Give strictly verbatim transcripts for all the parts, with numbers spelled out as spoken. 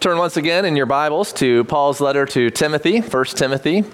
Turn once again in your Bibles to Paul's letter to Timothy, First Timothy.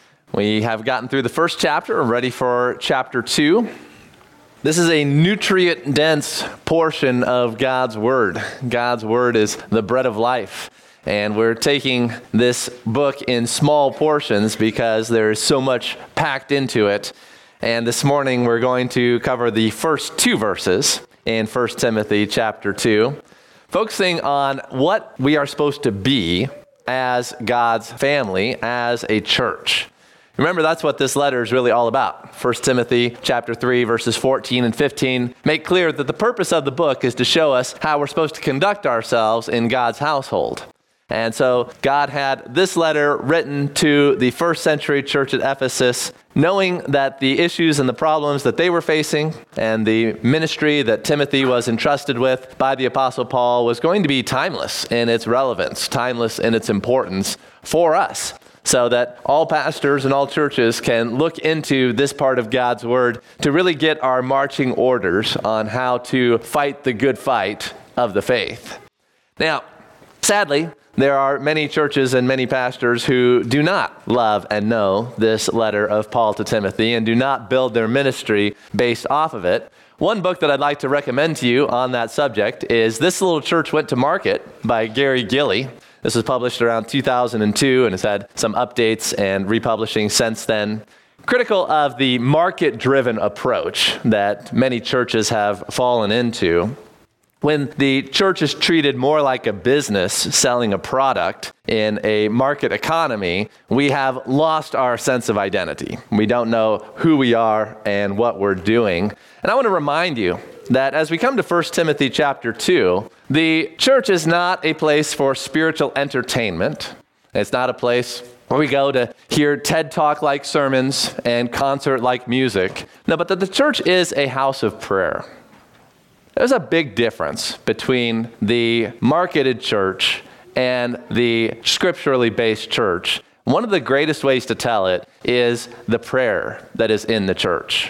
We have gotten through the first chapter, we're ready for chapter two. This is a nutrient-dense portion of God's Word. God's Word is the bread of life. And we're taking this book in small portions because there is so much packed into it. And this morning we're going to cover the first two verses in First Timothy chapter two, focusing on what we are supposed to be as God's family, as a church. Remember, that's what this letter is really all about. First Timothy chapter three, verses fourteen and fifteen make clear that the purpose of the book is to show us how we're supposed to conduct ourselves in God's household. And so God had this letter written to the first century church at Ephesus, knowing that the issues and the problems that they were facing and the ministry that Timothy was entrusted with by the Apostle Paul was going to be timeless in its relevance, timeless in its importance for us, so that all pastors and all churches can look into this part of God's Word to really get our marching orders on how to fight the good fight of the faith. Now, sadly, there are many churches and many pastors who do not love and know this letter of Paul to Timothy and do not build their ministry based off of it. One book that I'd like to recommend to you on that subject is This Little Church Went to Market by Gary Gilley. This was published around two thousand two and has had some updates and republishing since then. Critical of the market-driven approach that many churches have fallen into. When the church is treated more like a business selling a product in a market economy, we have lost our sense of identity. We don't know who we are and what we're doing. And I want to remind you that as we come to First Timothy chapter two, the church is not a place for spiritual entertainment. It's not a place where we go to hear TED Talk-like sermons and concert-like music. No, but that the church is a house of prayer. There's a big difference between the marketed church and the scripturally based church. One of the greatest ways to tell it is the prayer that is in the church.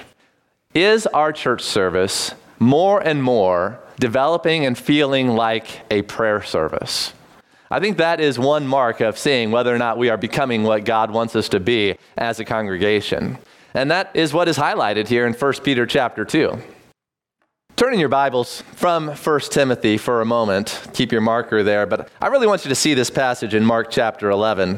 Is our church service more and more developing and feeling like a prayer service? I think that is one mark of seeing whether or not we are becoming what God wants us to be as a congregation. And that is what is highlighted here in First Peter chapter two. Turn in your Bibles from First Timothy for a moment. Keep your marker there, but I really want you to see this passage in Mark chapter eleven.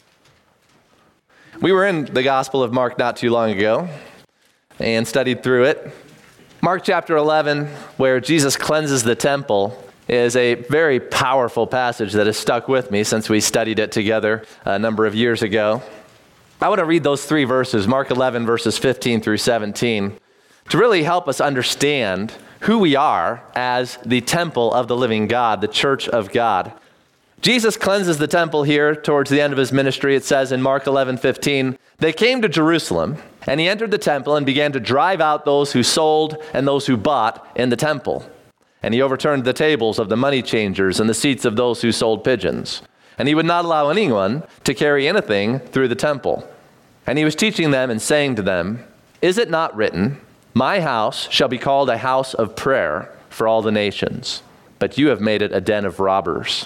We were in the Gospel of Mark not too long ago and studied through it. Mark chapter eleven, where Jesus cleanses the temple, is a very powerful passage that has stuck with me since we studied it together a number of years ago. I want to read those three verses, Mark eleven, verses fifteen through seventeen, to really help us understand who we are as the temple of the living God, the church of God. Jesus cleanses the temple here towards the end of his ministry. It says in Mark eleven fifteen, they came to Jerusalem, and he entered the temple and began to drive out those who sold and those who bought in the temple. And he overturned the tables of the money changers and the seats of those who sold pigeons. And he would not allow anyone to carry anything through the temple. And he was teaching them and saying to them, is it not written, my house shall be called a house of prayer for all the nations, but you have made it a den of robbers.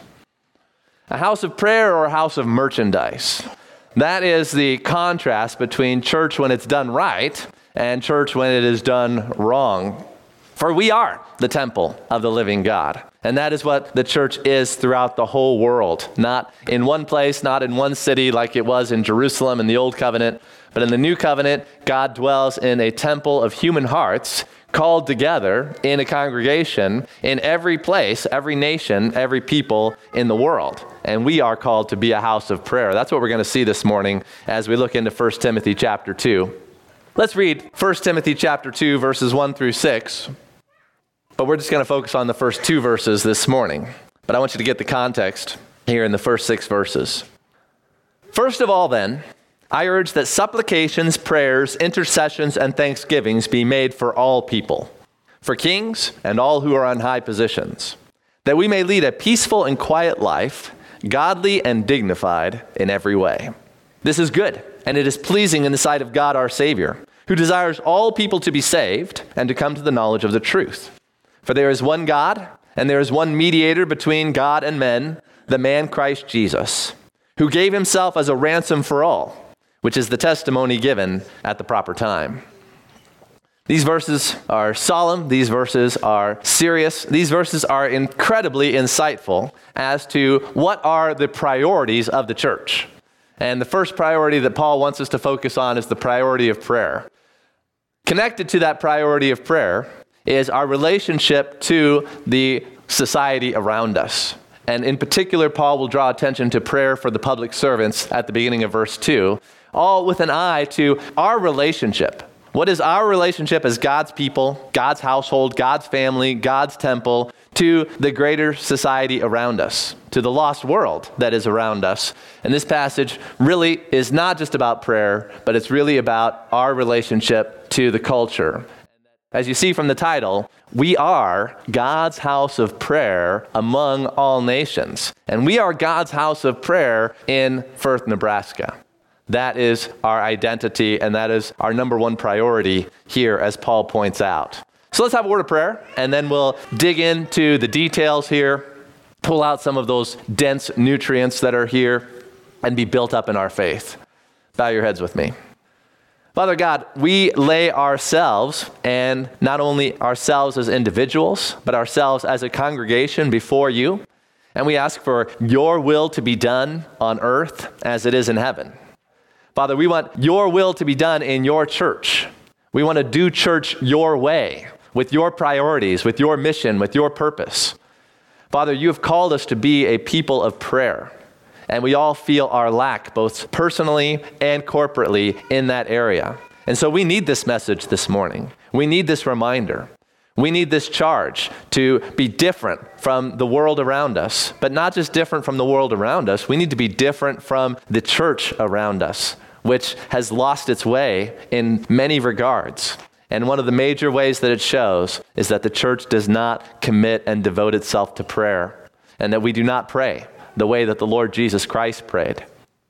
A house of prayer or a house of merchandise. That is the contrast between church when it's done right and church when it is done wrong. For we are the temple of the living God. And that is what the church is throughout the whole world. Not in one place, not in one city like it was in Jerusalem in the Old Covenant, but in the New Covenant, God dwells in a temple of human hearts called together in a congregation in every place, every nation, every people in the world. And we are called to be a house of prayer. That's what we're going to see this morning as we look into First Timothy chapter two. Let's read First Timothy chapter two, verses one through six. But we're just going to focus on the first two verses this morning. But I want you to get the context here in the first six verses. First of all, then, I urge that supplications, prayers, intercessions, and thanksgivings be made for all people, for kings and all who are on high positions, that we may lead a peaceful and quiet life, godly and dignified in every way. This is good, and it is pleasing in the sight of God our Savior, who desires all people to be saved and to come to the knowledge of the truth. For there is one God, and there is one mediator between God and men, the man Christ Jesus, who gave himself as a ransom for all, which is the testimony given at the proper time. These verses are solemn. These verses are serious. These verses are incredibly insightful as to what are the priorities of the church. And the first priority that Paul wants us to focus on is the priority of prayer. Connected to that priority of prayer is our relationship to the society around us. And in particular, Paul will draw attention to prayer for the public servants at the beginning of verse two, all with an eye to our relationship. What is our relationship as God's people, God's household, God's family, God's temple, to the greater society around us, to the lost world that is around us? And this passage really is not just about prayer, but it's really about our relationship to the culture. As you see from the title, we are God's house of prayer among all nations. And we are God's house of prayer in Firth, Nebraska. That is our identity, and that is our number one priority here, as Paul points out. So let's have a word of prayer, and then we'll dig into the details here, pull out some of those dense nutrients that are here, and be built up in our faith. Bow your heads with me. Father God, we lay ourselves, and not only ourselves as individuals, but ourselves as a congregation before you, and we ask for your will to be done on earth as it is in heaven. Father, we want your will to be done in your church. We want to do church your way, with your priorities, with your mission, with your purpose. Father, you have called us to be a people of prayer, and we all feel our lack, both personally and corporately, in that area. And so we need this message this morning. We need this reminder. We need this charge to be different from the world around us, but not just different from the world around us. We need to be different from the church around us, which has lost its way in many regards. And one of the major ways that it shows is that the church does not commit and devote itself to prayer, and that we do not pray the way that the Lord Jesus Christ prayed.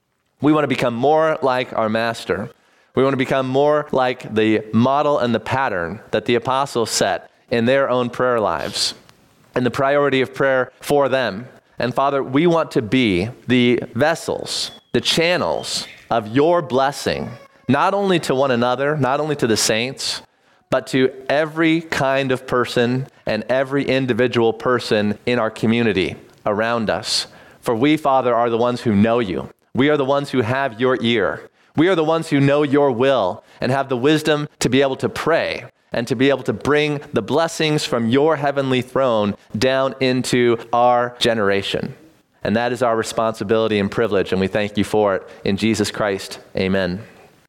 We want to become more like our Master. We want to become more like the model and the pattern that the apostles set in their own prayer lives, and the priority of prayer for them. And Father, we want to be the vessels, the channels of your blessing, not only to one another, not only to the saints, but to every kind of person and every individual person in our community around us. For we, Father, are the ones who know you. We are the ones who have your ear. We are the ones who know your will and have the wisdom to be able to pray and to be able to bring the blessings from your heavenly throne down into our generation. And that is our responsibility and privilege, and we thank you for it in Jesus Christ. Amen.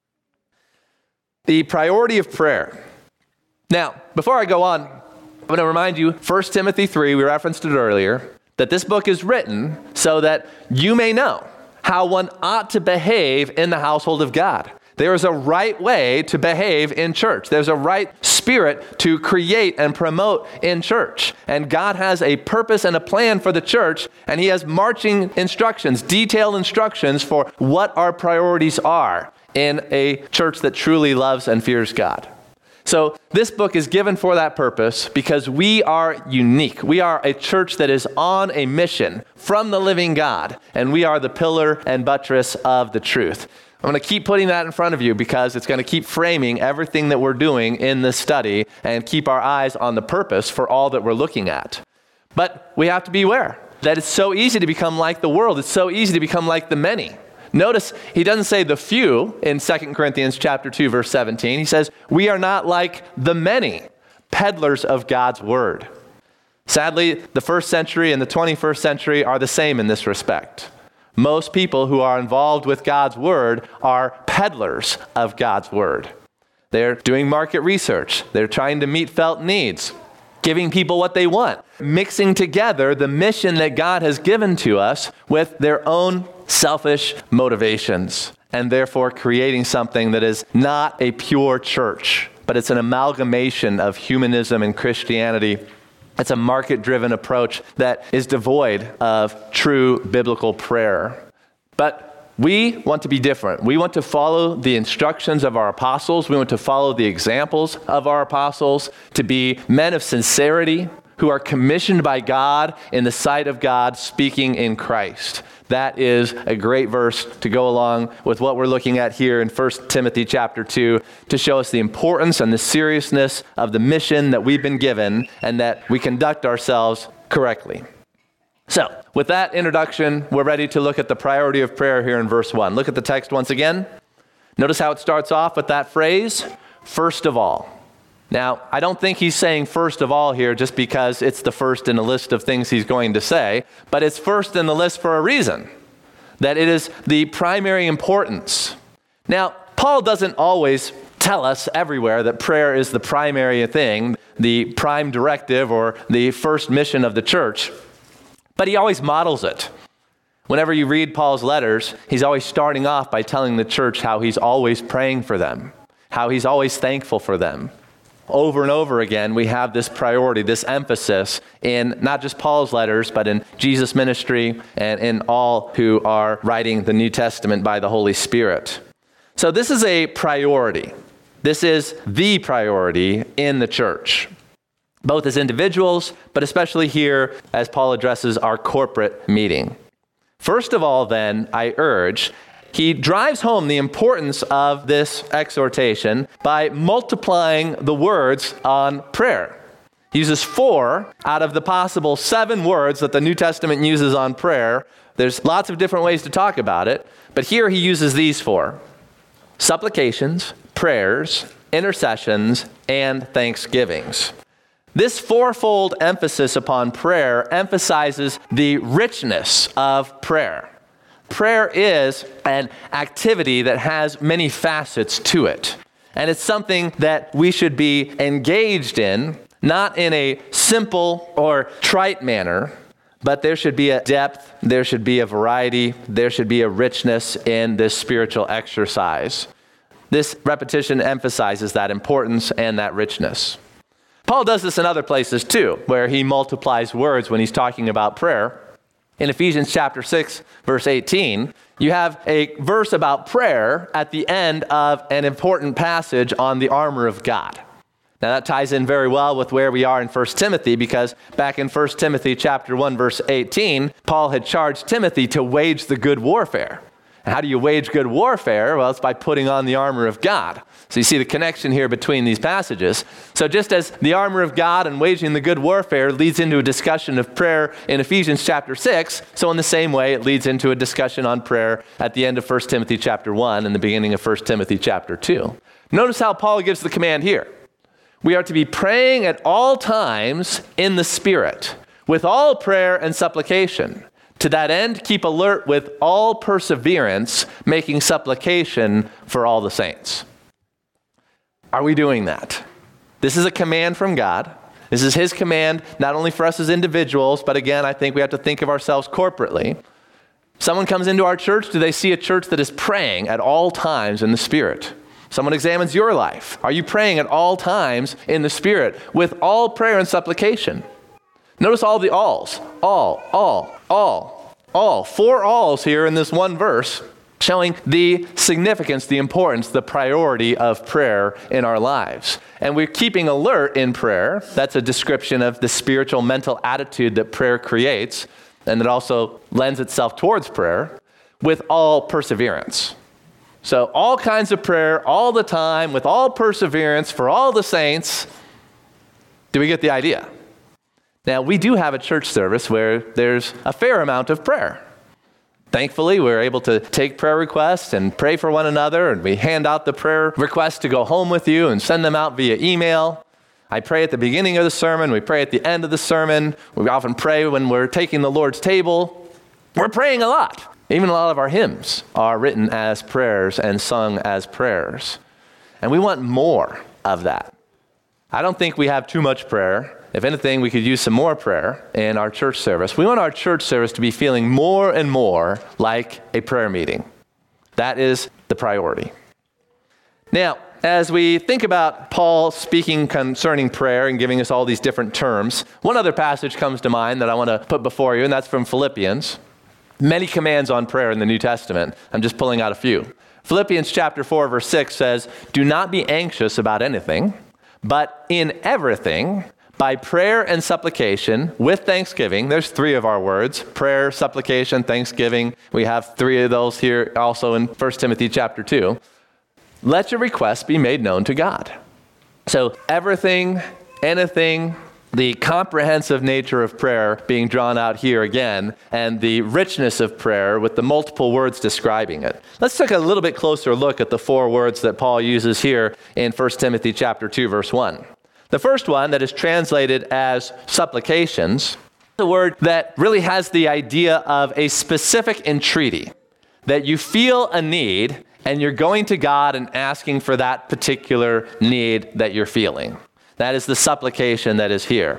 The priority of prayer. Now, before I go on, I'm going to remind you, First Timothy three, we referenced it earlier, that this book is written so that you may know how one ought to behave in the household of God. There is a right way to behave in church. There's a right spirit to create and promote in church. And God has a purpose and a plan for the church, and he has marching instructions, detailed instructions for what our priorities are in a church that truly loves and fears God. So this book is given for that purpose because we are unique. We are a church that is on a mission from the living God, and we are the pillar and buttress of the truth. I'm going to keep putting that in front of you because it's going to keep framing everything that we're doing in this study and keep our eyes on the purpose for all that we're looking at. But we have to be aware that it's so easy to become like the world. It's so easy to become like the many. Notice he doesn't say the few in Second Corinthians chapter two, verse seventeen. He says, we are not like the many peddlers of God's word. Sadly, the first century and the twenty-first century are the same in this respect. Most people who are involved with God's word are peddlers of God's word. They're doing market research. They're trying to meet felt needs, giving people what they want, mixing together the mission that God has given to us with their own selfish motivations, and therefore creating something that is not a pure church, but it's an amalgamation of humanism and Christianity. It's a market-driven approach that is devoid of true biblical prayer. But we want to be different. We want to follow the instructions of our apostles. We want to follow the examples of our apostles, to be men of sincerity, who are commissioned by God in the sight of God, speaking in Christ. That is a great verse to go along with what we're looking at here in First Timothy chapter two to show us the importance and the seriousness of the mission that we've been given and that we conduct ourselves correctly. So, with that introduction, we're ready to look at the priority of prayer here in verse one. Look at the text once again. Notice how it starts off with that phrase, first of all. Now, I don't think he's saying first of all here just because it's the first in a list of things he's going to say, but it's first in the list for a reason, that it is the primary importance. Now, Paul doesn't always tell us everywhere that prayer is the primary thing, the prime directive or the first mission of the church, but he always models it. Whenever you read Paul's letters, he's always starting off by telling the church how he's always praying for them, how he's always thankful for them. Over and over again, we have this priority, this emphasis in not just Paul's letters, but in Jesus' ministry and in all who are writing the New Testament by the Holy Spirit. So this is a priority. This is the priority in the church, both as individuals, but especially here as Paul addresses our corporate meeting. First of all, then, I urge, he drives home the importance of this exhortation by multiplying the words on prayer. He uses four out of the possible seven words that the New Testament uses on prayer. There's lots of different ways to talk about it, but here he uses these four: supplications, prayers, intercessions, and thanksgivings. This fourfold emphasis upon prayer emphasizes the richness of prayer. Prayer is an activity that has many facets to it. And it's something that we should be engaged in, not in a simple or trite manner, but there should be a depth, there should be a variety, there should be a richness in this spiritual exercise. This repetition emphasizes that importance and that richness. Paul does this in other places too, where he multiplies words when he's talking about prayer. In Ephesians chapter six, verse eighteen, you have a verse about prayer at the end of an important passage on the armor of God. Now that ties in very well with where we are in First Timothy, because back in First Timothy chapter one, verse eighteen, Paul had charged Timothy to wage the good warfare. And how do you wage good warfare? Well, it's by putting on the armor of God. So you see the connection here between these passages. So just as the armor of God and waging the good warfare leads into a discussion of prayer in Ephesians chapter six, so in the same way it leads into a discussion on prayer at the end of First Timothy chapter one and the beginning of First Timothy chapter two. Notice how Paul gives the command here. We are to be praying at all times in the Spirit, with all prayer and supplication. To that end, keep alert with all perseverance, making supplication for all the saints. Are we doing that? This is a command from God. This is his command, not only for us as individuals, but again, I think we have to think of ourselves corporately. Someone comes into our church, do they see a church that is praying at all times in the Spirit? Someone examines your life. Are you praying at all times in the Spirit with all prayer and supplication? Notice all the alls. All, all, all, all. Four alls here in this one verse, showing the significance, the importance, the priority of prayer in our lives. And we're keeping alert in prayer. That's a description of the spiritual mental attitude that prayer creates, and that also lends itself towards prayer, with all perseverance. So all kinds of prayer, all the time, with all perseverance for all the saints. Do we get the idea? Now, we do have a church service where there's a fair amount of prayer. Thankfully, we're able to take prayer requests and pray for one another, and we hand out the prayer requests to go home with you and send them out via email. I pray at the beginning of the sermon. We pray at the end of the sermon. We often pray when we're taking the Lord's table. We're praying a lot. Even a lot of our hymns are written as prayers and sung as prayers. And we want more of that. I don't think we have too much prayer. If anything, we could use some more prayer in our church service. We want our church service to be feeling more and more like a prayer meeting. That is the priority. Now, as we think about Paul speaking concerning prayer and giving us all these different terms, one other passage comes to mind that I want to put before you, and that's from Philippians. Many commands on prayer in the New Testament. I'm just pulling out a few. Philippians chapter four, verse six says, "Do not be anxious about anything, but in everything, by prayer and supplication with thanksgiving. There's three of our words: prayer, supplication, thanksgiving. We have three of those here also in First Timothy chapter two. Let your requests be made known to God. So everything, anything, the comprehensive nature of prayer being drawn out here again, and the richness of prayer with the multiple words describing it. Let's take a little bit closer look at the four words that Paul uses here in First Timothy chapter two, verse one. The first one, that is translated as supplications, the word that really has the idea of a specific entreaty, that you feel a need and you're going to God and asking for that particular need that you're feeling. That is the supplication that is here.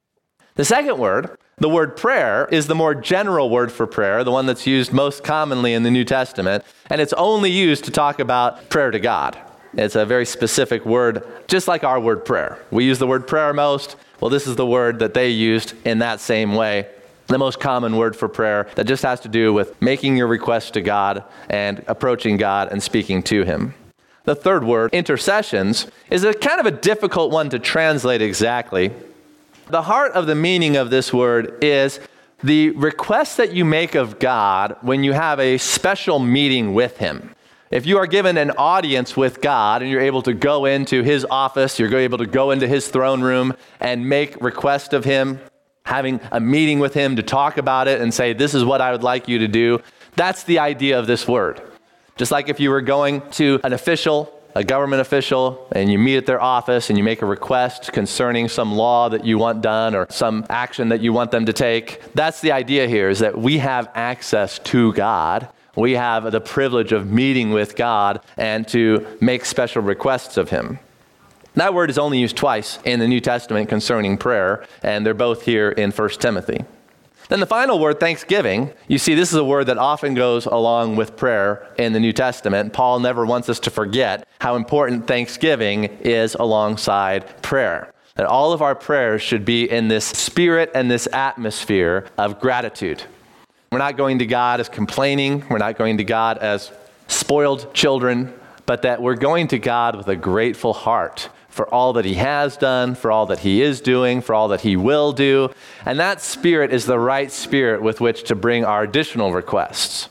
The second word, the word prayer, is the more general word for prayer, the one that's used most commonly in the New Testament, and it's only used to talk about prayer to God. It's a very specific word, just like our word prayer. We use the word prayer most. Well, this is the word that they used in that same way, the most common word for prayer that just has to do with making your request to God and approaching God and speaking to him. The third word, intercessions, is a kind of a difficult one to translate exactly. The heart of the meaning of this word is the request that you make of God when you have a special meeting with him. If you are given an audience with God and you're able to go into his office, you're able to go into his throne room and make request of him, having a meeting with him to talk about it and say, this is what I would like you to do. That's the idea of this word. Just like if you were going to an official, a government official, and you meet at their office and you make a request concerning some law that you want done or some action that you want them to take. That's the idea here, is that we have access to God. We have the privilege of meeting with God and to make special requests of him. That word is only used twice in the New Testament concerning prayer, and they're both here in First Timothy. Then the final word, thanksgiving, you see this is a word that often goes along with prayer in the New Testament. Paul never wants us to forget how important thanksgiving is alongside prayer. That all of our prayers should be in this spirit and this atmosphere of gratitude. We're not going to God as complaining. We're not going to God as spoiled children, but that we're going to God with a grateful heart for all that he has done, for all that he is doing, for all that he will do. And that spirit is the right spirit with which to bring our additional requests.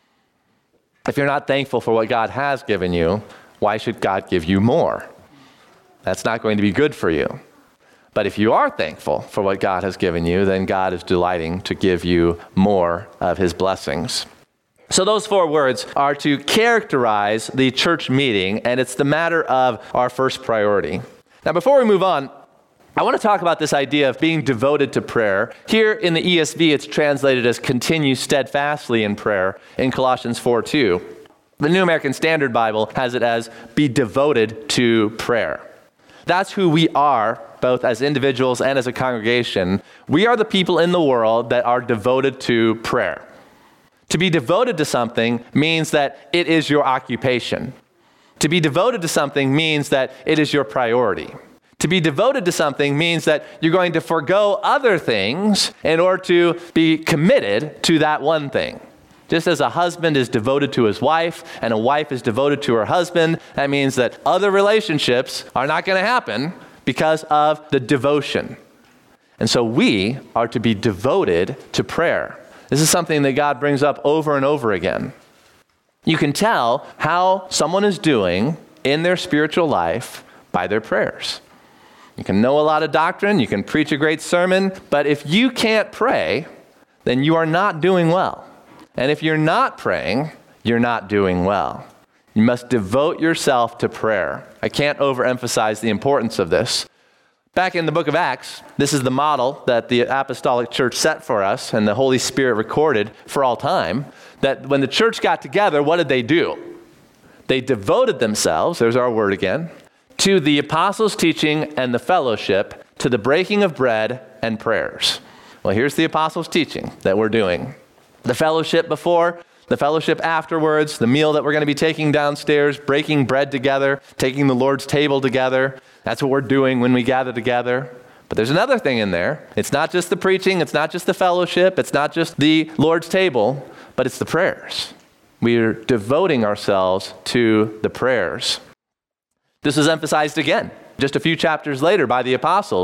If you're not thankful for what God has given you, why should God give you more? That's not going to be good for you. But if you are thankful for what God has given you, then God is delighting to give you more of his blessings. So those four words are to characterize the church meeting, and it's the matter of our first priority. Now, before we move on, I want to talk about this idea of being devoted to prayer. Here in the E S V, it's translated as continue steadfastly in prayer in Colossians four two. The New American Standard Bible has it as be devoted to prayer. That's who we are, both as individuals and as a congregation. We are the people in the world that are devoted to prayer. To be devoted to something means that it is your occupation. To be devoted to something means that it is your priority. To be devoted to something means that you're going to forego other things in order to be committed to that one thing. Just as a husband is devoted to his wife and a wife is devoted to her husband, that means that other relationships are not going to happen because of the devotion. And so we are to be devoted to prayer. This is something that God brings up over and over again. You can tell how someone is doing in their spiritual life by their prayers. You can know a lot of doctrine, you can preach a great sermon, but if you can't pray, then you are not doing well. And if you're not praying, you're not doing well. You must devote yourself to prayer. I can't overemphasize the importance of this. Back in the book of Acts, this is the model that the apostolic church set for us and the Holy Spirit recorded for all time, that when the church got together, what did they do? They devoted themselves, there's our word again, to the apostles' teaching and the fellowship, to the breaking of bread and prayers. Well, here's the apostles' teaching that we're doing. The fellowship before, the fellowship afterwards, the meal that we're going to be taking downstairs, breaking bread together, taking the Lord's table together. That's what we're doing when we gather together. But there's another thing in there. It's not just the preaching, it's not just the fellowship, it's not just the Lord's table, but it's the prayers. We are devoting ourselves to the prayers. This is emphasized again, just a few chapters later by the apostles,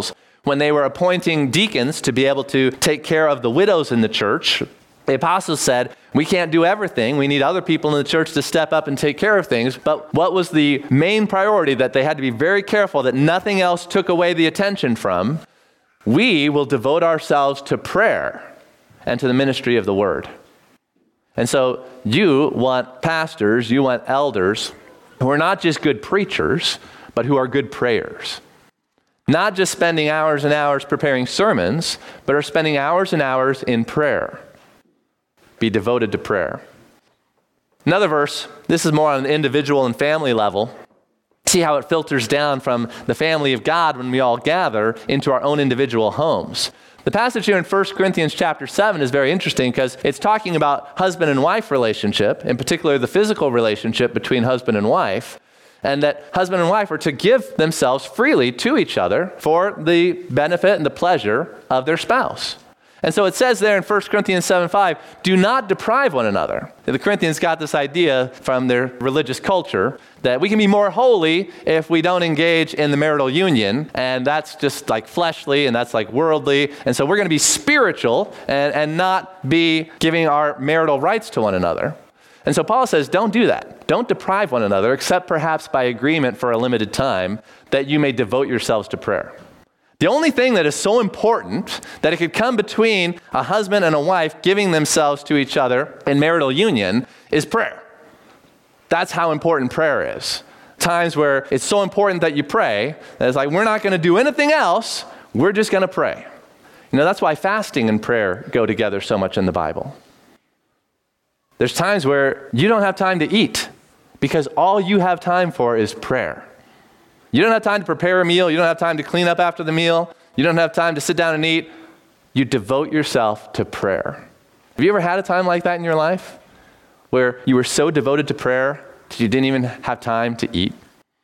When they were appointing deacons to be able to take care of the widows in the church, the apostles said, we can't do everything. We need other people in the church to step up and take care of things. But what was the main priority that they had to be very careful that nothing else took away the attention from? We will devote ourselves to prayer and to the ministry of the word. And so you want pastors, you want elders who are not just good preachers, but who are good prayers. Not just spending hours and hours preparing sermons, but are spending hours and hours in prayer. Be devoted to prayer. Another verse, this is more on an individual and family level. See how it filters down from the family of God when we all gather into our own individual homes. The passage here in First Corinthians chapter seven is very interesting because it's talking about husband and wife relationship, in particular the physical relationship between husband and wife, and that husband and wife are to give themselves freely to each other for the benefit and the pleasure of their spouse. And so it says there in First Corinthians seven five, do not deprive one another. The Corinthians got this idea from their religious culture that we can be more holy if we don't engage in the marital union, and that's just like fleshly and that's like worldly, and so we're going to be spiritual and, and not be giving our marital rights to one another. And so Paul says, don't do that. Don't deprive one another, except perhaps by agreement for a limited time, that you may devote yourselves to prayer. The only thing that is so important that it could come between a husband and a wife giving themselves to each other in marital union is prayer. That's how important prayer is. Times where it's so important that you pray, that it's like, we're not going to do anything else, we're just going to pray. You know, that's why fasting and prayer go together so much in the Bible. There's times where you don't have time to eat because all you have time for is prayer. You don't have time to prepare a meal. You don't have time to clean up after the meal. You don't have time to sit down and eat. You devote yourself to prayer. Have you ever had a time like that in your life where you were so devoted to prayer that you didn't even have time to eat?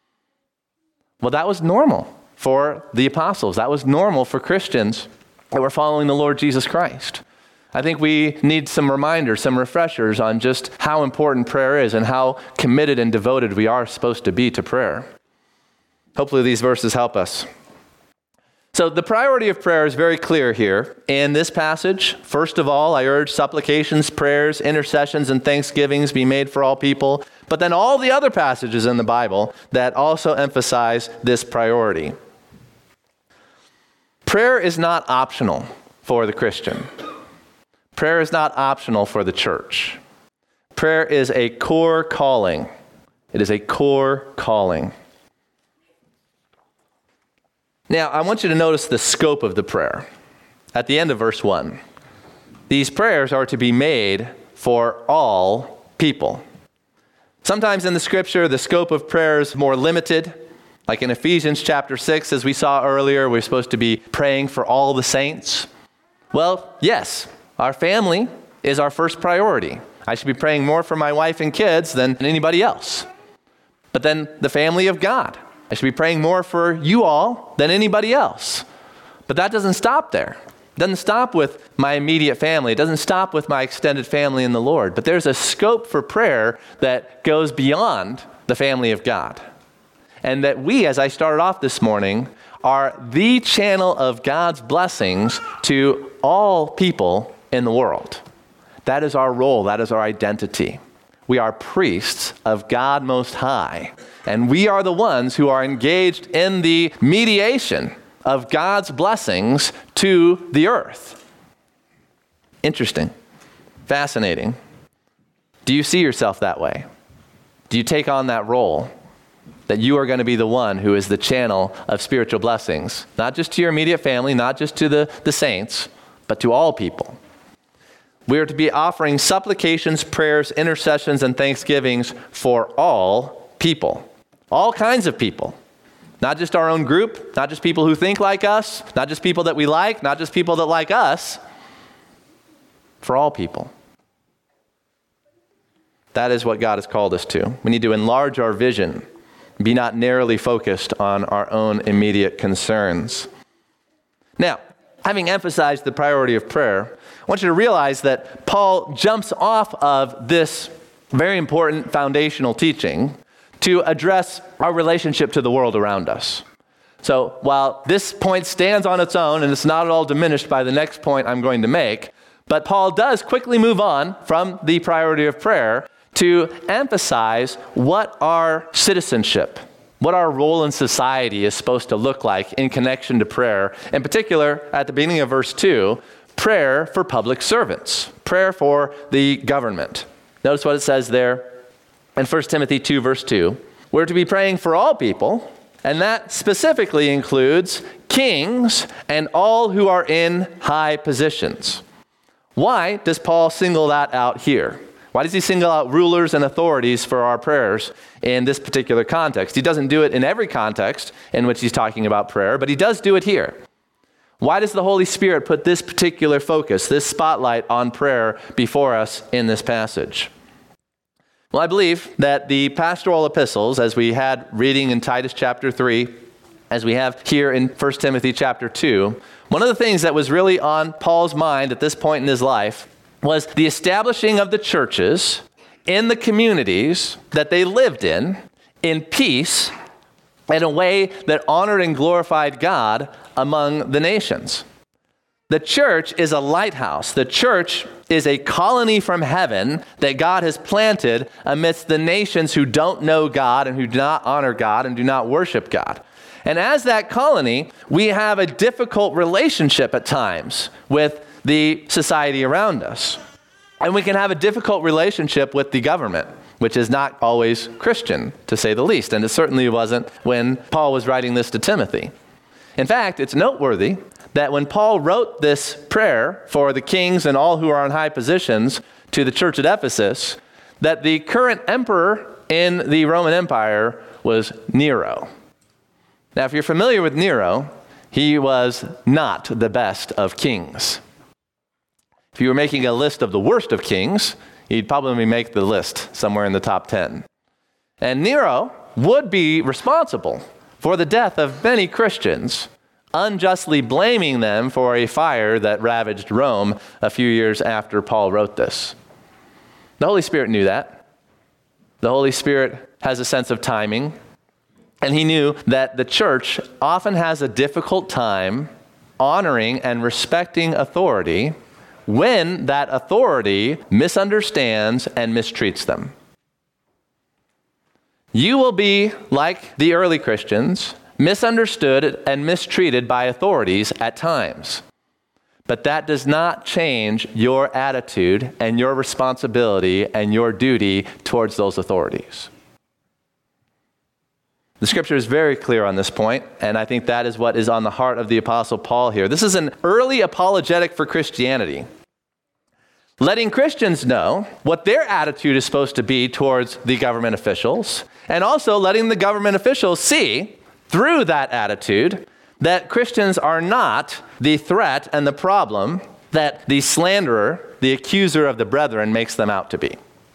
Well, that was normal for the apostles. That was normal for Christians that were following the Lord Jesus Christ. I think we need some reminders, some refreshers on just how important prayer is and how committed and devoted we are supposed to be to prayer. Hopefully these verses help us. So the priority of prayer is very clear here in this passage. First of all, I urge supplications, prayers, intercessions, and thanksgivings be made for all people. But then all the other passages in the Bible that also emphasize this priority. Prayer is not optional for the Christian. Prayer is not optional for the church. Prayer is a core calling. It is a core calling. Now, I want you to notice the scope of the prayer. At the end of verse one, these prayers are to be made for all people. Sometimes in the scripture, the scope of prayer is more limited. Like in Ephesians chapter six, as we saw earlier, we're supposed to be praying for all the saints. Well, yes, our family is our first priority. I should be praying more for my wife and kids than anybody else. But then the family of God. I should be praying more for you all than anybody else. But that doesn't stop there. It doesn't stop with my immediate family. It doesn't stop with my extended family in the Lord. But there's a scope for prayer that goes beyond the family of God. And that we, as I started off this morning, are the channel of God's blessings to all people in the world. That is our role. That is our identity. We are priests of God Most High. And we are the ones who are engaged in the mediation of God's blessings to the earth. Interesting. Fascinating. Do you see yourself that way? Do you take on that role that you are going to be the one who is the channel of spiritual blessings, not just to your immediate family, not just to the, the saints, but to all people? We are to be offering supplications, prayers, intercessions, and thanksgivings for all people. All kinds of people. Not just our own group, not just people who think like us, not just people that we like, not just people that like us. For all people. That is what God has called us to. We need to enlarge our vision, be not narrowly focused on our own immediate concerns. Now, having emphasized the priority of prayer, I want you to realize that Paul jumps off of this very important foundational teaching to address our relationship to the world around us. So while this point stands on its own and it's not at all diminished by the next point I'm going to make, but Paul does quickly move on from the priority of prayer to emphasize what our citizenship, what our role in society is supposed to look like in connection to prayer. In particular, at the beginning of verse two, prayer for public servants, prayer for the government. Notice what it says there in First Timothy two, verse two. We're to be praying for all people, and that specifically includes kings and all who are in high positions. Why does Paul single that out here? Why does he single out rulers and authorities for our prayers in this particular context? He doesn't do it in every context in which he's talking about prayer, but he does do it here. Why does the Holy Spirit put this particular focus, this spotlight on prayer before us in this passage? Well, I believe that the pastoral epistles, as we had reading in Titus chapter three, as we have here in First Timothy chapter two, one of the things that was really on Paul's mind at this point in his life was the establishing of the churches in the communities that they lived in, in peace, in a way that honored and glorified God among the nations. The church is a lighthouse. The church is a colony from heaven that God has planted amidst the nations who don't know God and who do not honor God and do not worship God. And as that colony, we have a difficult relationship at times with the society around us. And we can have a difficult relationship with the government, which is not always Christian, to say the least. And it certainly wasn't when Paul was writing this to Timothy. In fact, it's noteworthy that when Paul wrote this prayer for the kings and all who are in high positions to the church at Ephesus, that the current emperor in the Roman Empire was Nero. Now, if you're familiar with Nero, he was not the best of kings. If you were making a list of the worst of kings, he'd probably make the list somewhere in the top ten. And Nero would be responsible for the death of many Christians, unjustly blaming them for a fire that ravaged Rome a few years after Paul wrote this. The Holy Spirit knew that. The Holy Spirit has a sense of timing, and he knew that the church often has a difficult time honoring and respecting authority when that authority misunderstands and mistreats them. You will be like the early Christians, misunderstood and mistreated by authorities at times. But that does not change your attitude and your responsibility and your duty towards those authorities. The scripture is very clear on this point, and I think that is what is on the heart of the Apostle Paul here. This is an early apologetic for Christianity, letting Christians know what their attitude is supposed to be towards the government officials, and also letting the government officials see through that attitude that Christians are not the threat and the problem that the slanderer, the accuser of the brethren, makes them out to be.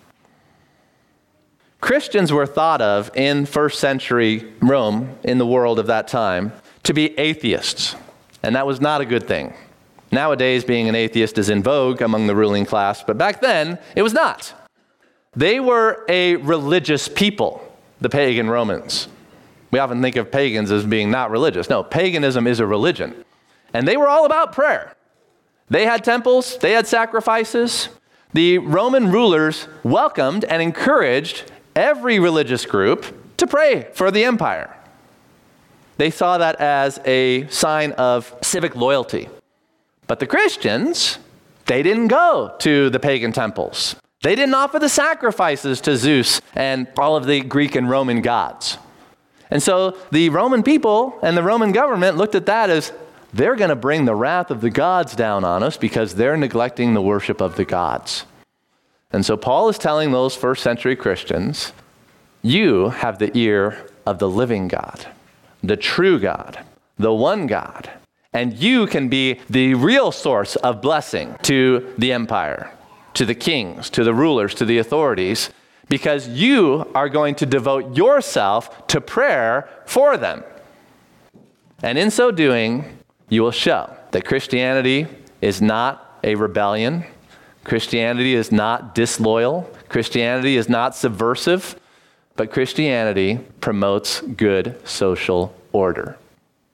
Christians were thought of in first century Rome, in the world of that time, to be atheists, and that was not a good thing. Nowadays, being an atheist is in vogue among the ruling class, but back then, it was not. They were a religious people, the pagan Romans. We often think of pagans as being not religious. No, paganism is a religion. And they were all about prayer. They had temples, they had sacrifices. The Roman rulers welcomed and encouraged every religious group to pray for the empire. They saw that as a sign of civic loyalty. But the Christians, they didn't go to the pagan temples. They didn't offer the sacrifices to Zeus and all of the Greek and Roman gods. And so the Roman people and the Roman government looked at that as they're going to bring the wrath of the gods down on us because they're neglecting the worship of the gods. And so Paul is telling those first century Christians, you have the ear of the living God, the true God, the one God, and you can be the real source of blessing to the empire, to the kings, to the rulers, to the authorities, because you are going to devote yourself to prayer for them. And in so doing, you will show that Christianity is not a rebellion. Christianity is not disloyal. Christianity is not subversive. But Christianity promotes good social order.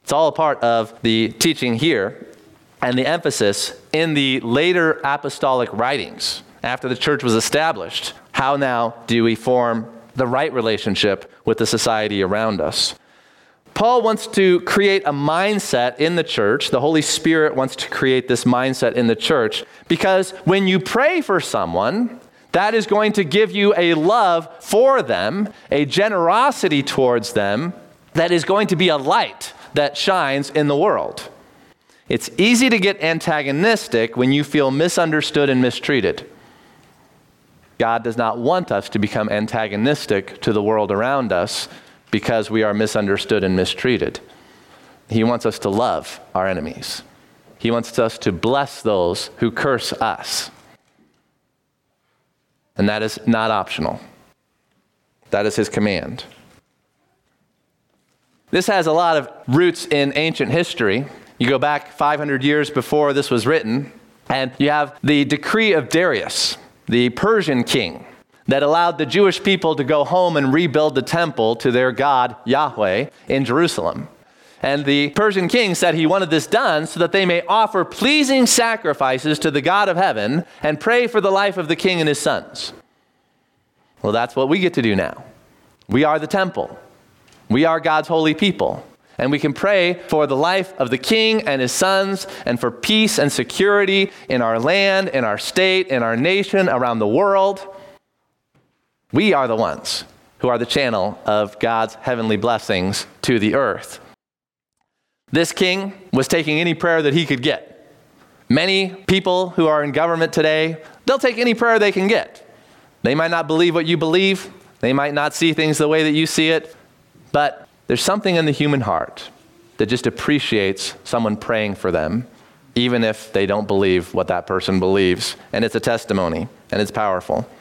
It's all a part of the teaching here and the emphasis in the later apostolic writings after the church was established. How now do we form the right relationship with the society around us? Paul wants to create a mindset in the church. The Holy Spirit wants to create this mindset in the church because when you pray for someone, that is going to give you a love for them, a generosity towards them that is going to be a light that shines in the world. It's easy to get antagonistic when you feel misunderstood and mistreated. God does not want us to become antagonistic to the world around us because we are misunderstood and mistreated. He wants us to love our enemies. He wants us to bless those who curse us. And that is not optional. That is his command. This has a lot of roots in ancient history. You go back five hundred years before this was written, and you have the decree of Darius, the Persian king, that allowed the Jewish people to go home and rebuild the temple to their God, Yahweh, in Jerusalem. And the Persian king said he wanted this done so that they may offer pleasing sacrifices to the God of heaven and pray for the life of the king and his sons. Well, that's what we get to do now. We are the temple. We are God's holy people. And we can pray for the life of the king and his sons and for peace and security in our land, in our state, in our nation, around the world. We are the ones who are the channel of God's heavenly blessings to the earth. This king was taking any prayer that he could get. Many people who are in government today, they'll take any prayer they can get. They might not believe what you believe. They might not see things the way that you see it. But there's something in the human heart that just appreciates someone praying for them, even if they don't believe what that person believes. And it's a testimony, and it's powerful.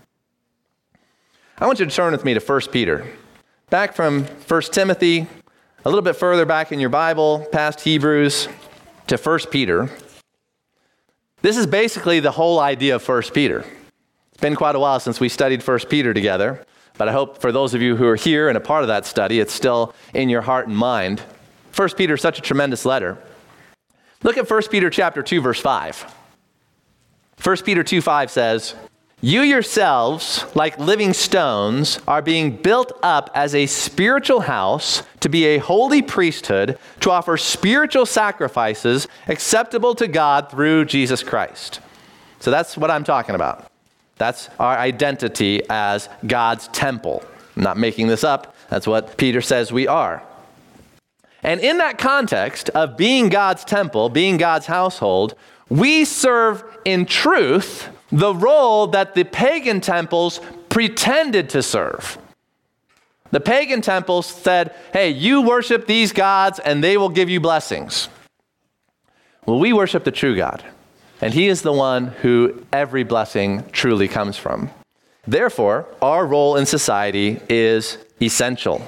I want you to turn with me to First Peter. Back from First Timothy, a little bit further back in your Bible, past Hebrews, to First Peter. This is basically the whole idea of First Peter. It's been quite a while since we studied First Peter together, but I hope for those of you who are here and a part of that study, it's still in your heart and mind. First Peter is such a tremendous letter. Look at First Peter chapter two, verse five. First Peter two five says, "You yourselves, like living stones, are being built up as a spiritual house to be a holy priesthood, to offer spiritual sacrifices acceptable to God through Jesus Christ." So that's what I'm talking about. That's our identity as God's temple. I'm not making this up. That's what Peter says we are. And in that context of being God's temple, being God's household, we serve in truth the role that the pagan temples pretended to serve. The pagan temples said, hey, you worship these gods and they will give you blessings. Well, we worship the true God, and he is the one who every blessing truly comes from. Therefore, our role in society is essential.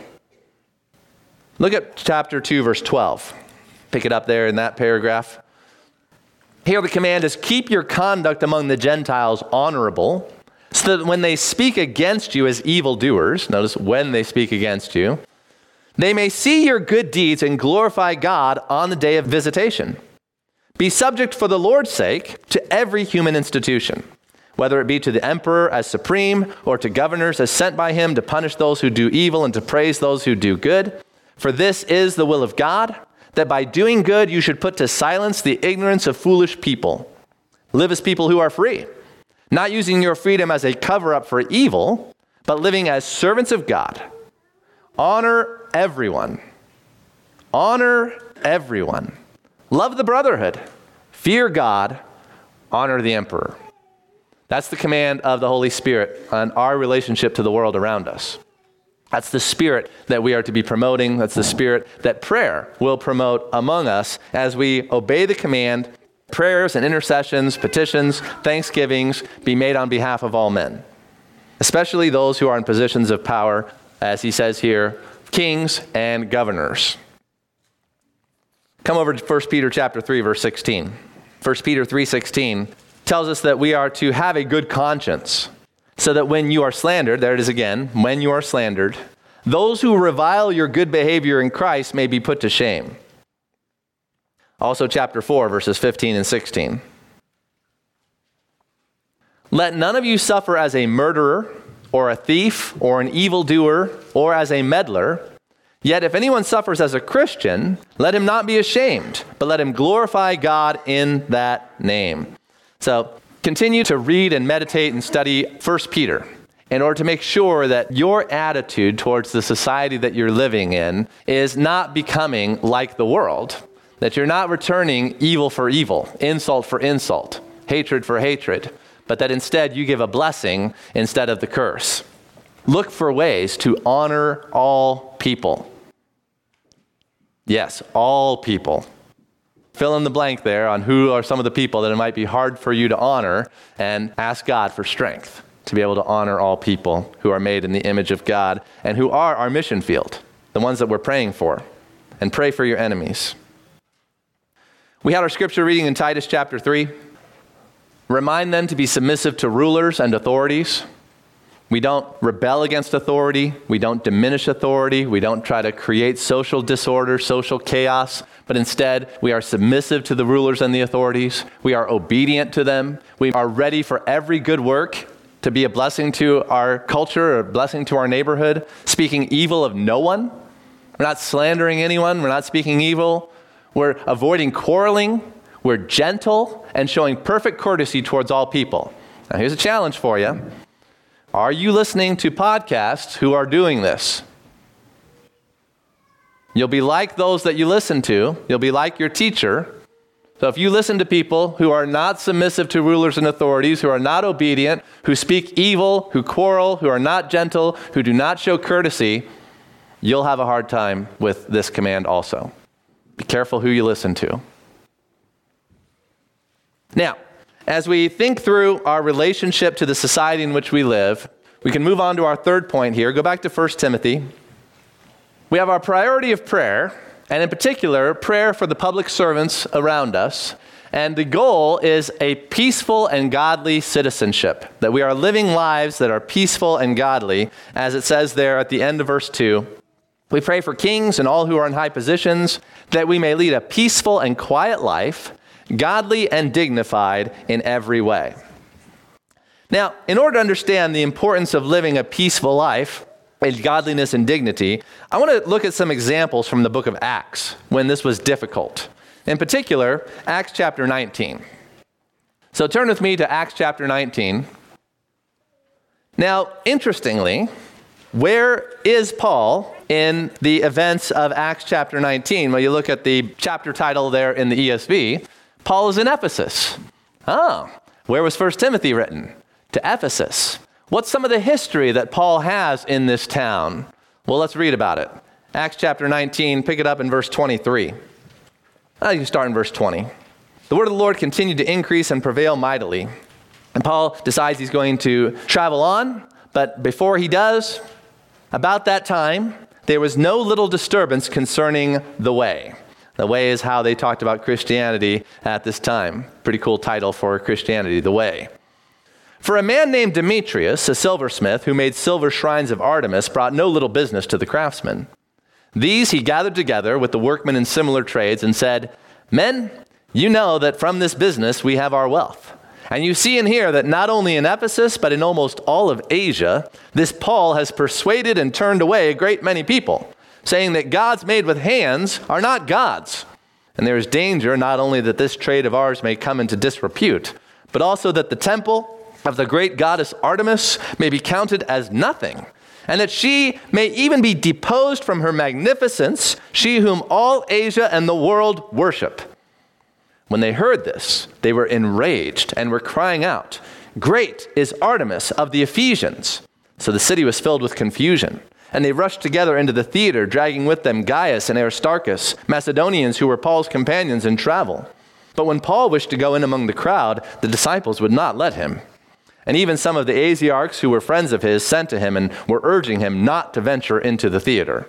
Look at chapter two, verse twelve. Pick it up there in that paragraph. Here the command is, keep your conduct among the Gentiles honorable, so that when they speak against you as evildoers, notice when they speak against you, they may see your good deeds and glorify God on the day of visitation. Be subject for the Lord's sake to every human institution, whether it be to the emperor as supreme or to governors as sent by him to punish those who do evil and to praise those who do good. For this is the will of God, that by doing good you should put to silence the ignorance of foolish people. Live as people who are free, not using your freedom as a cover-up for evil, but living as servants of God. Honor everyone. Honor everyone. Love the brotherhood. Fear God. Honor the emperor. That's the command of the Holy Spirit on our relationship to the world around us. That's the spirit that we are to be promoting. That's the spirit that prayer will promote among us as we obey the command. Prayers and intercessions, petitions, thanksgivings be made on behalf of all men, especially those who are in positions of power, as he says here, kings and governors. Come over to First Peter chapter three, verse sixteen. First Peter three sixteen tells us that we are to have a good conscience, so that when you are slandered, there it is again, when you are slandered, those who revile your good behavior in Christ may be put to shame. Also chapter four, verses fifteen and sixteen. Let none of you suffer as a murderer, or a thief, or an evildoer, or as a meddler. Yet if anyone suffers as a Christian, let him not be ashamed, but let him glorify God in that name. So continue to read and meditate and study First Peter in order to make sure that your attitude towards the society that you're living in is not becoming like the world, that you're not returning evil for evil, insult for insult, hatred for hatred, but that instead you give a blessing instead of the curse. Look for ways to honor all people. Yes, all people. Fill in the blank there on who are some of the people that it might be hard for you to honor, and ask God for strength to be able to honor all people who are made in the image of God and who are our mission field, the ones that we're praying for. And pray for your enemies. We had our scripture reading in Titus chapter three. Remind them to be submissive to rulers and authorities. We don't rebel against authority. We don't diminish authority. We don't try to create social disorder, social chaos, but instead we are submissive to the rulers and the authorities. We are obedient to them. We are ready for every good work to be a blessing to our culture, a blessing to our neighborhood, speaking evil of no one. We're not slandering anyone. We're not speaking evil. We're avoiding quarreling. We're gentle and showing perfect courtesy towards all people. Now, here's a challenge for you. Are you listening to podcasts who are doing this? You'll be like those that you listen to. You'll be like your teacher. So if you listen to people who are not submissive to rulers and authorities, who are not obedient, who speak evil, who quarrel, who are not gentle, who do not show courtesy, you'll have a hard time with this command also. Be careful who you listen to. Now, as we think through our relationship to the society in which we live, we can move on to our third point here. Go back to First Timothy. We have our priority of prayer, and in particular, prayer for the public servants around us. And the goal is a peaceful and godly citizenship, that we are living lives that are peaceful and godly, as it says there at the end of verse two. We pray for kings and all who are in high positions, that we may lead a peaceful and quiet life, godly and dignified in every way. Now, in order to understand the importance of living a peaceful life in godliness and dignity, I want to look at some examples from the book of Acts when this was difficult. In particular, Acts chapter nineteen. So turn with me to Acts chapter nineteen. Now, interestingly, where is Paul in the events of Acts chapter nineteen? Well, you look at the chapter title there in the E S V. Paul is in Ephesus. Oh, where was First Timothy written? To Ephesus. What's some of the history that Paul has in this town? Well, let's read about it. Acts chapter nineteen, pick it up in verse twenty-three. Oh, you can start in verse twenty. The word of the Lord continued to increase and prevail mightily. And Paul decides he's going to travel on, but before he does, about that time, there was no little disturbance concerning the way. The way is how they talked about Christianity at this time. Pretty cool title for Christianity, the way. For a man named Demetrius, a silversmith, who made silver shrines of Artemis, brought no little business to the craftsmen. These he gathered together with the workmen in similar trades and said, "Men, you know that from this business we have our wealth. And you see and hear that not only in Ephesus, but in almost all of Asia, this Paul has persuaded and turned away a great many people, saying that gods made with hands are not gods. And there is danger not only that this trade of ours may come into disrepute, but also that the temple of the great goddess Artemis may be counted as nothing, and that she may even be deposed from her magnificence, she whom all Asia and the world worship." When they heard this, they were enraged and were crying out, "Great is Artemis of the Ephesians!" So the city was filled with confusion, and they rushed together into the theater, dragging with them Gaius and Aristarchus, Macedonians who were Paul's companions in travel. But when Paul wished to go in among the crowd, the disciples would not let him. And even some of the Asiarchs who were friends of his sent to him and were urging him not to venture into the theater.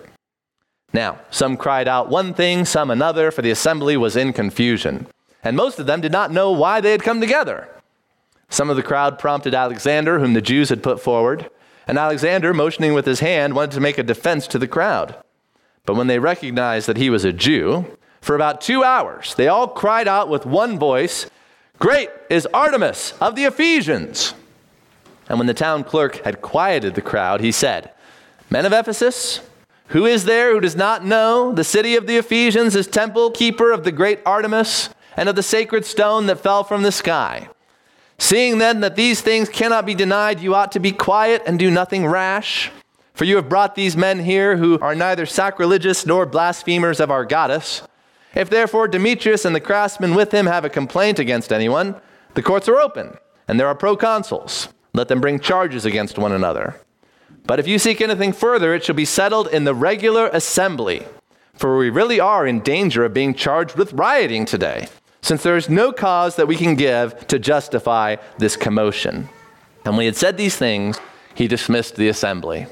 Now, some cried out one thing, some another, for the assembly was in confusion. And most of them did not know why they had come together. Some of the crowd prompted Alexander, whom the Jews had put forward. And Alexander, motioning with his hand, wanted to make a defense to the crowd. But when they recognized that he was a Jew, For about two hours, they all cried out with one voice, "Great is Artemis of the Ephesians!" And when the town clerk had quieted the crowd, he said, "Men of Ephesus, who is there who does not know the city of the Ephesians is temple keeper of the great Artemis and of the sacred stone that fell from the sky? Seeing then that these things cannot be denied, you ought to be quiet and do nothing rash. For you have brought these men here who are neither sacrilegious nor blasphemers of our goddess. If therefore Demetrius and the craftsmen with him have a complaint against anyone, the courts are open, and there are proconsuls. Let them bring charges against one another. But if you seek anything further, it shall be settled in the regular assembly. For we really are in danger of being charged with rioting today, since there is no cause that we can give to justify this commotion." And when he had said these things, he dismissed the assembly.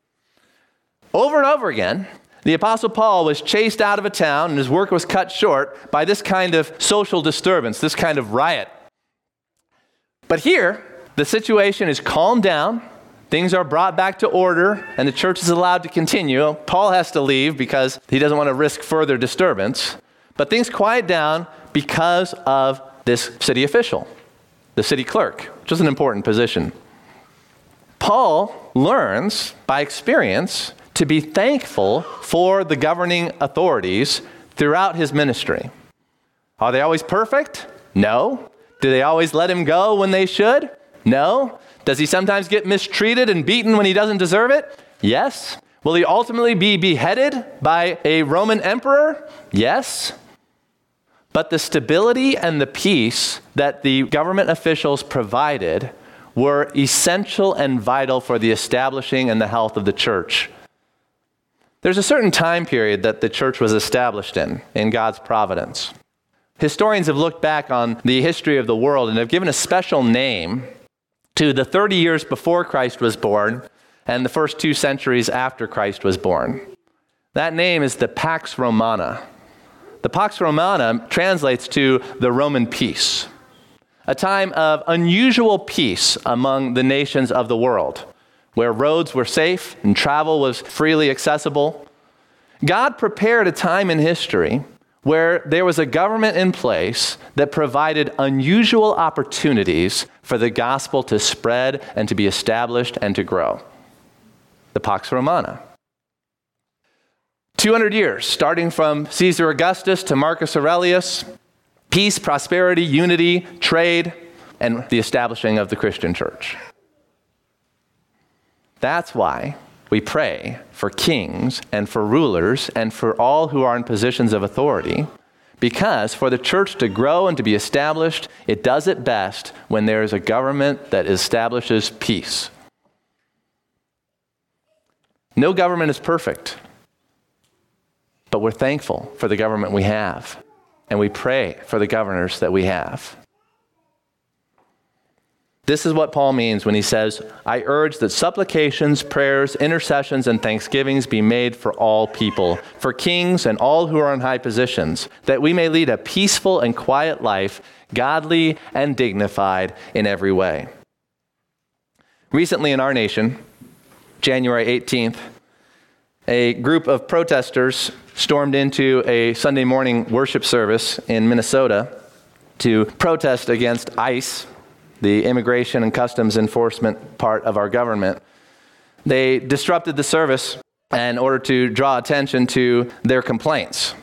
Over and over again, the Apostle Paul was chased out of a town and his work was cut short by this kind of social disturbance, this kind of riot. But here, the situation is calmed down, things are brought back to order, and the church is allowed to continue. Paul has to leave because he doesn't want to risk further disturbance. But things quiet down because of this city official, the city clerk, which is an important position. Paul learns by experience to be thankful for the governing authorities throughout his ministry. Are they always perfect? No. Do they always let him go when they should? No. Does he sometimes get mistreated and beaten when he doesn't deserve it? Yes. Will he ultimately be beheaded by a Roman emperor? Yes. But the stability and the peace that the government officials provided were essential and vital for the establishing and the health of the church. There's a certain time period that the church was established in, in God's providence. Historians have looked back on the history of the world and have given a special name to the thirty years before Christ was born and the first two centuries after Christ was born. That name is the Pax Romana. The Pax Romana translates to the Roman peace, a time of unusual peace among the nations of the world, where roads were safe and travel was freely accessible. God prepared a time in history where there was a government in place that provided unusual opportunities for the gospel to spread and to be established and to grow. The Pax Romana. two hundred years, starting from Caesar Augustus to Marcus Aurelius, peace, prosperity, unity, trade, and the establishing of the Christian church. That's why we pray for kings and for rulers and for all who are in positions of authority, because for the church to grow and to be established, it does it best when there is a government that establishes peace. No government is perfect, but we're thankful for the government we have, and we pray for the governors that we have. This is what Paul means when he says, "I urge that supplications, prayers, intercessions, and thanksgivings be made for all people, for kings and all who are in high positions, that we may lead a peaceful and quiet life, godly and dignified in every way." Recently in our nation, January eighteenth, a group of protesters stormed into a Sunday morning worship service in Minnesota to protest against ICE, the Immigration and Customs Enforcement part of our government. They disrupted the service in order to draw attention to their complaints.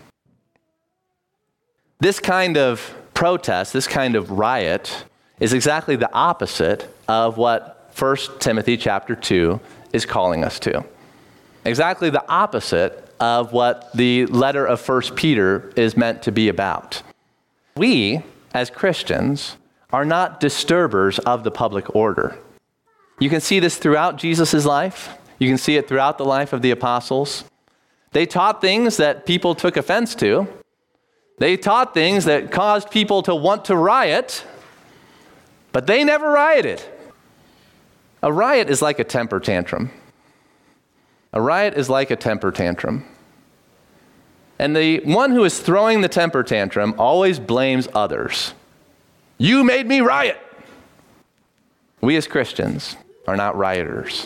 This kind of protest, this kind of riot, is exactly the opposite of what First Timothy chapter two is calling us to. Exactly the opposite of what the letter of First Peter is meant to be about. We, as Christians, are not disturbers of the public order. You can see this throughout Jesus' life. You can see it throughout the life of the apostles. They taught things that people took offense to. They taught things that caused people to want to riot, but they never rioted. A riot is like a temper tantrum. A riot is like a temper tantrum. And the one who is throwing the temper tantrum always blames others. You made me riot. We as Christians are not rioters.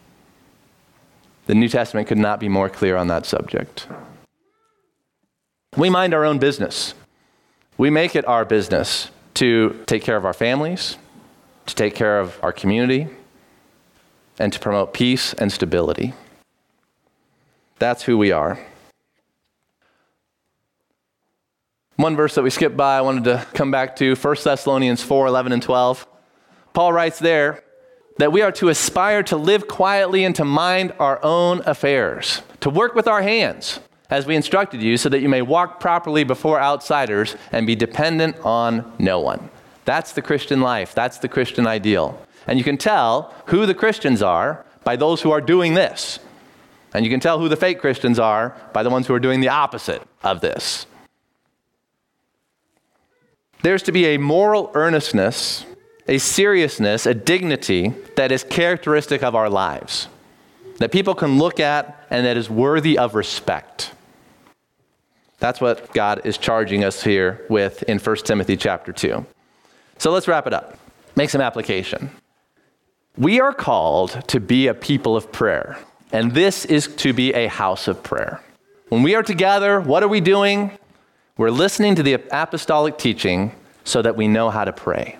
The New Testament could not be more clear on that subject. We mind our own business. We make it our business to take care of our families, to take care of our community, and to promote peace and stability. That's who we are. One verse that we skipped by, I wanted to come back to, First Thessalonians four, eleven and twelve. Paul writes there that we are to aspire to live quietly and to mind our own affairs, to work with our hands, as we instructed you, so that you may walk properly before outsiders and be dependent on no one. That's the Christian life. That's the Christian ideal. And you can tell who the Christians are by those who are doing this. And you can tell who the fake Christians are by the ones who are doing the opposite of this. There's to be a moral earnestness, a seriousness, a dignity that is characteristic of our lives, that people can look at and that is worthy of respect. That's what God is charging us here with in First Timothy chapter two. So let's wrap it up. Make some application. We are called to be a people of prayer, and this is to be a house of prayer. When we are together, what are we doing? We're listening to the apostolic teaching so that we know how to pray.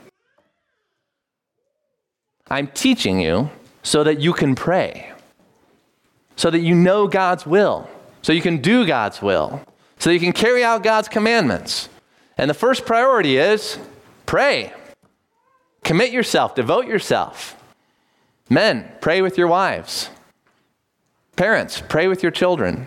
I'm teaching you so that you can pray, so that you know God's will, so you can do God's will, so you can carry out God's commandments. And the first priority is pray. Commit yourself, devote yourself. Men, pray with your wives. Parents, pray with your children.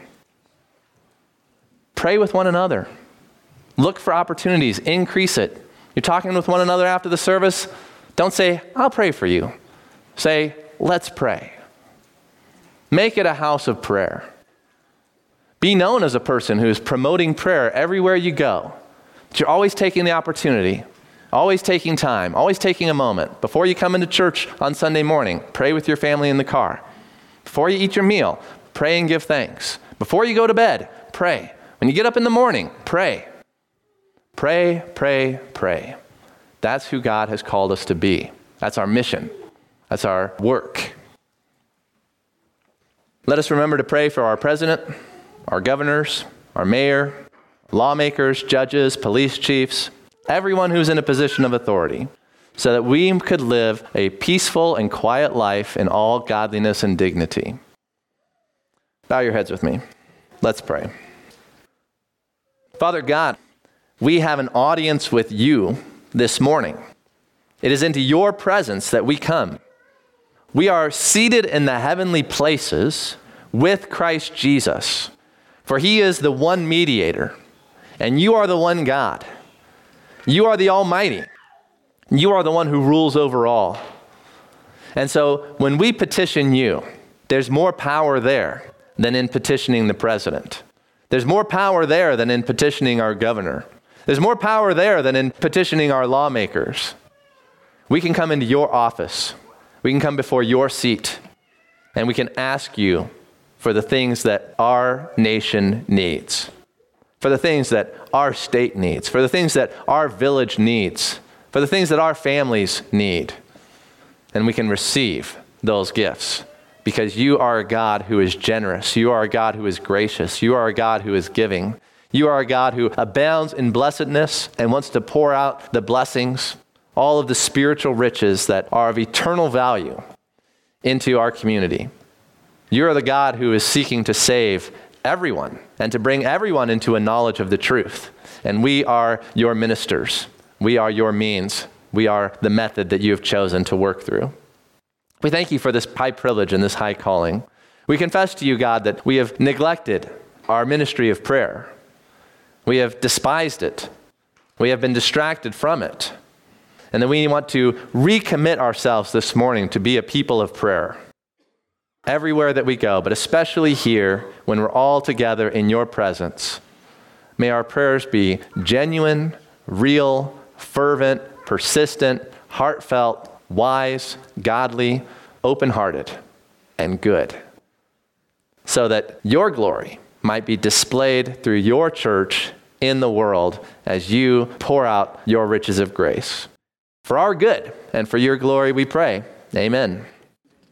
Pray with one another. Look for opportunities, increase it. You're talking with one another after the service, don't say, I'll pray for you. Say, let's pray. Make it a house of prayer. Be known as a person who is promoting prayer everywhere you go. But you're always taking the opportunity, always taking time, always taking a moment. Before you come into church on Sunday morning, pray with your family in the car. Before you eat your meal, pray and give thanks. Before you go to bed, pray. When you get up in the morning, pray. Pray, pray, pray. That's who God has called us to be. That's our mission. That's our work. Let us remember to pray for our president, our governors, our mayor, lawmakers, judges, police chiefs, everyone who's in a position of authority, so that we could live a peaceful and quiet life in all godliness and dignity. Bow your heads with me. Let's pray. Father God, we have an audience with you this morning. It is into your presence that we come. We are seated in the heavenly places with Christ Jesus, for he is the one mediator, and you are the one God. You are the Almighty. You are the one who rules over all. And so when we petition you, there's more power there than in petitioning the president. There's more power there than in petitioning our governor. There's more power there than in petitioning our lawmakers. We can come into your office. We can come before your seat, and we can ask you for the things that our nation needs, for the things that our state needs, for the things that our village needs, for the things that our families need. And we can receive those gifts because you are a God who is generous. You are a God who is gracious. You are a God who is giving. You are a God who abounds in blessedness and wants to pour out the blessings, all of the spiritual riches that are of eternal value into our community. You are the God who is seeking to save everyone and to bring everyone into a knowledge of the truth. And we are your ministers. We are your means. We are the method that you have chosen to work through. We thank you for this high privilege and this high calling. We confess to you, God, that we have neglected our ministry of prayer. We have despised it. We have been distracted from it. And then we want to recommit ourselves this morning to be a people of prayer everywhere that we go, but especially here when we're all together in your presence. May our prayers be genuine, real, fervent, persistent, heartfelt, wise, godly, open-hearted, and good, so that your glory might be displayed through your church in the world as you pour out your riches of grace. For our good and for your glory we pray. Amen.